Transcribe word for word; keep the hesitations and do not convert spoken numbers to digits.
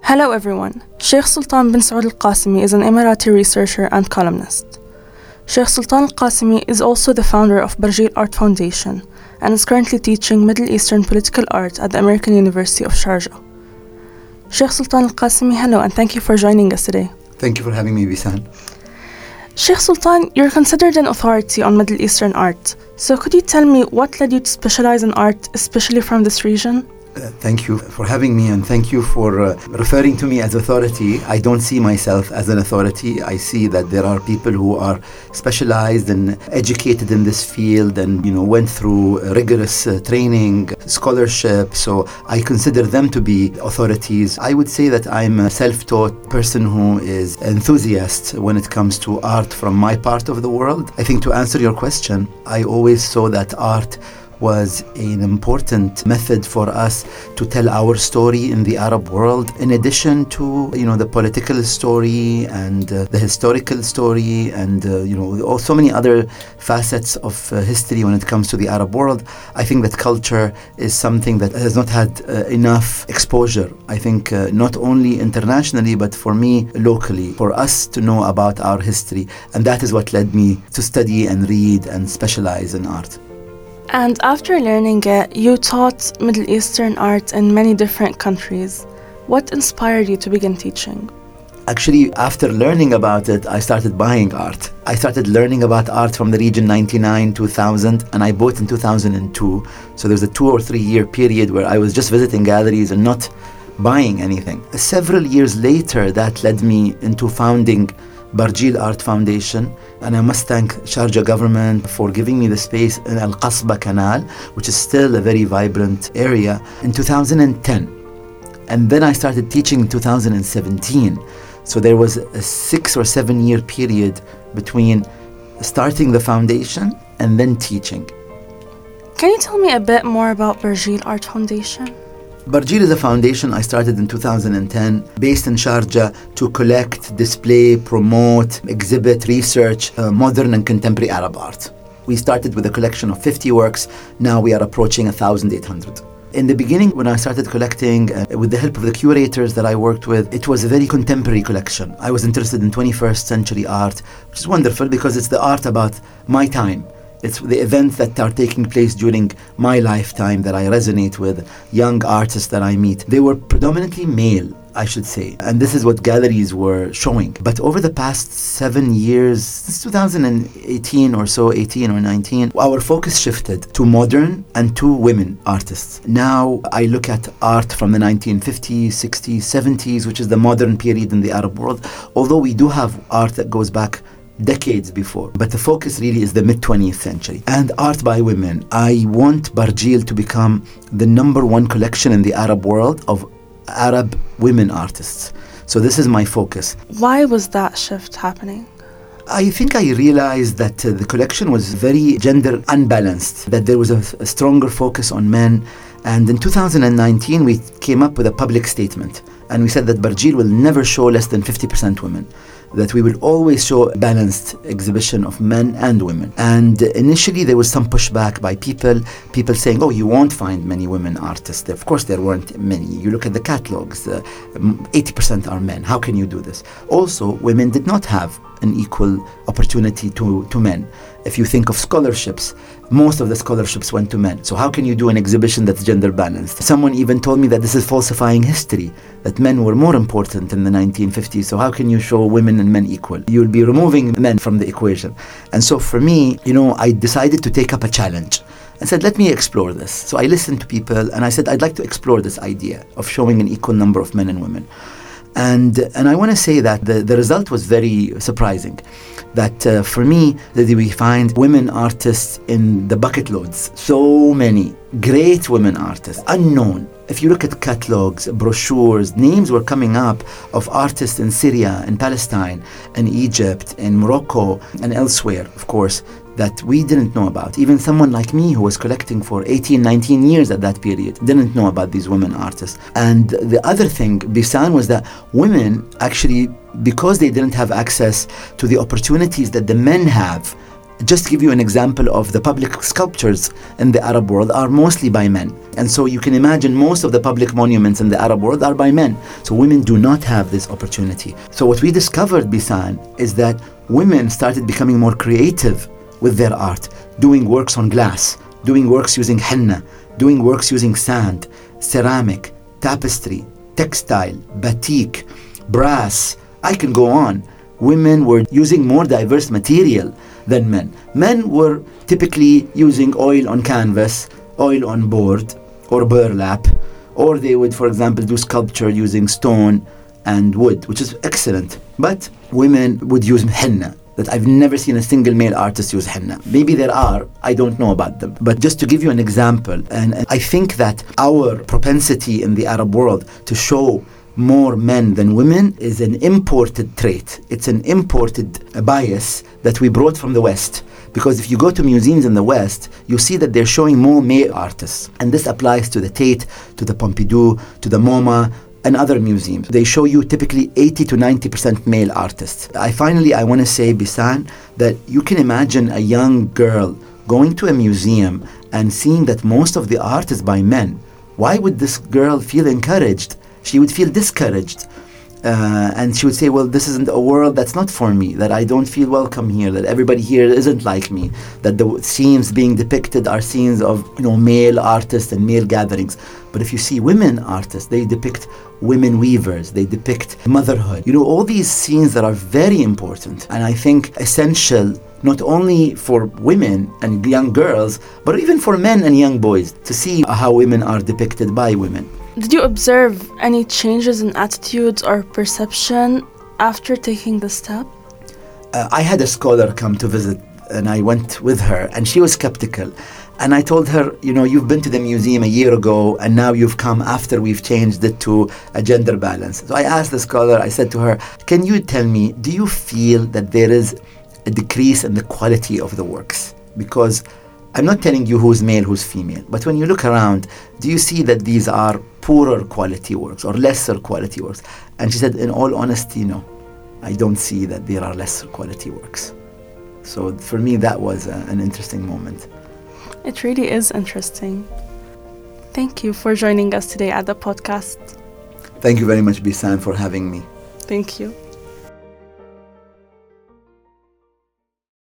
Hello everyone. Sheikh Sultan bin Saud Al-Qasimi is an Emirati researcher and columnist. Sheikh Sultan Al-Qasimi is also the founder of Barjeel Art Foundation and is currently teaching Middle Eastern political art at the American University of Sharjah. Sheikh Sultan Al-Qasimi, hello and thank you for joining us today. Thank you for having me, Bisan. Sheikh Sultan, you're considered an authority on Middle Eastern art. So could you tell me what led you to specialize in art, especially from this region? Uh, thank you for having me, and thank you for uh, referring to me as authority. I don't see myself as an authority. I see that there are people who are specialized and educated in this field and, you know, went through rigorous uh, training, scholarship. So I consider them to be authorities. I would say that I'm a self-taught person who is enthusiast when it comes to art from my part of the world. I think to answer your question, I always saw that art was an important method for us to tell our story in the Arab world, in addition to, you know, the political story and uh, the historical story and, uh, you know, so many other facets of uh, history when it comes to the Arab world. I think that culture is something that has not had uh, enough exposure. I think uh, not only internationally, but for me, locally, for us to know about our history. And that is what led me to study and read and specialize in art. And after learning it, you taught Middle Eastern art in many different countries. What inspired you to begin teaching? Actually, after learning about it, I started buying art. I started learning about art from the region ninety-nine, two thousand, and I bought in two thousand two. So there was a two or three year period where I was just visiting galleries and not buying anything. Several years later, that led me into founding Barjeel Art Foundation, and I must thank Sharjah government for giving me the space in Al Qasba Canal, which is still a very vibrant area, in two thousand ten. And then I started teaching in two thousand seventeen. So there was a six or seven year period between starting the foundation and then teaching. Can you tell me a bit more about Barjeel Art Foundation? Barjeel is a foundation I started in two thousand ten, based in Sharjah, to collect, display, promote, exhibit, research uh, modern and contemporary Arab art. We started with a collection of fifty works. Now we are approaching one thousand eight hundred. In the beginning, when I started collecting, uh, with the help of the curators that I worked with, it was a very contemporary collection. I was interested in twenty-first century art, which is wonderful because it's the art about my time. It's the events that are taking place during my lifetime that I resonate with, young artists that I meet. They were predominantly male, I should say, and this is what galleries were showing. But over the past seven years, since two thousand eighteen or so, eighteen or nineteen, our focus shifted to modern and to women artists. Now I look at art from the nineteen fifties, sixties, seventies, which is the modern period in the Arab world, although we do have art that goes back decades before. But the focus really is the mid-twentieth century. And art by women. I want Barjeel to become the number one collection in the Arab world of Arab women artists. So this is my focus. Why was that shift happening? I think I realized that uh, the collection was very gender unbalanced, that there was a, a stronger focus on men. And in two thousand nineteen, we came up with a public statement. And we said that Barjeel will never show less than fifty percent women, that we will always show a balanced exhibition of men and women. And initially there was some pushback by people, people saying, oh, you won't find many women artists. Of course there weren't many. You look at the catalogs, uh, eighty percent are men. How can you do this? Also, women did not have an equal opportunity to, to men. If you think of scholarships, most of the scholarships went to men. So how can you do an exhibition that's gender balanced? Someone even told me that this is falsifying history, that men were more important in the nineteen fifties. So how can you show women and men equal? You'll be removing men from the equation. And so for me, you know, I decided to take up a challenge. I said, let me explore this. So I listened to people and I said, I'd like to explore this idea of showing an equal number of men and women. And and I want to say that the, the result was very surprising. That uh, for me, that we find women artists in the bucket loads. So many great women artists, unknown. If you look at catalogs, brochures, names were coming up of artists in Syria, in Palestine, in Egypt, in Morocco, and elsewhere, of course, that we didn't know about. Even someone like me who was collecting for eighteen, nineteen years at that period didn't know about these women artists. And the other thing, Bisan, was that women actually, because they didn't have access to the opportunities that the men have Just to give you an example of the public sculptures in the Arab world are mostly by men. And so you can imagine most of the public monuments in the Arab world are by men. So women do not have this opportunity. So what we discovered, Bisan, is that women started becoming more creative with their art, doing works on glass, doing works using henna, doing works using sand, ceramic, tapestry, textile, batik, brass. I can go on. Women were using more diverse material than men. Men were typically using oil on canvas, oil on board, or burlap, or they would, for example, do sculpture using stone and wood, which is excellent. But women would use henna. That I've never seen a single male artist use henna. Maybe there are, I don't know about them. But just to give you an example, and I think that our propensity in the Arab world to show more men than women is an imported trait. It's an imported bias that we brought from the West. Because if you go to museums in the West, you see that they're showing more male artists. And this applies to the Tate, to the Pompidou, to the MoMA, and other museums. They show you typically eighty to ninety percent male artists. I finally, I want to say, Bisan, that you can imagine a young girl going to a museum and seeing that most of the art is by men. Why would this girl feel encouraged? She would feel discouraged. Uh, and she would say, well, this isn't a world that's not for me, that I don't feel welcome here, that everybody here isn't like me, that the scenes being depicted are scenes of, you know, male artists and male gatherings. But if you see women artists, they depict women weavers, they depict motherhood. You know, all these scenes that are very important and I think essential not only for women and young girls, but even for men and young boys to see how women are depicted by women. Did you observe any changes in attitudes or perception after taking the step? Uh, I had a scholar come to visit and I went with her and she was skeptical. And I told her, you know, you've been to the museum a year ago and now you've come after we've changed it to a gender balance. So I asked the scholar, I said to her, can you tell me, do you feel that there is a decrease in the quality of the works? Because I'm not telling you who's male, who's female, but when you look around, do you see that these are poorer quality works or lesser quality works? And she said, in all honesty, no, I don't see that there are lesser quality works. So for me, that was a, an interesting moment. It really is interesting. Thank you for joining us today at the podcast. Thank you very much, Bisan, for having me. Thank you.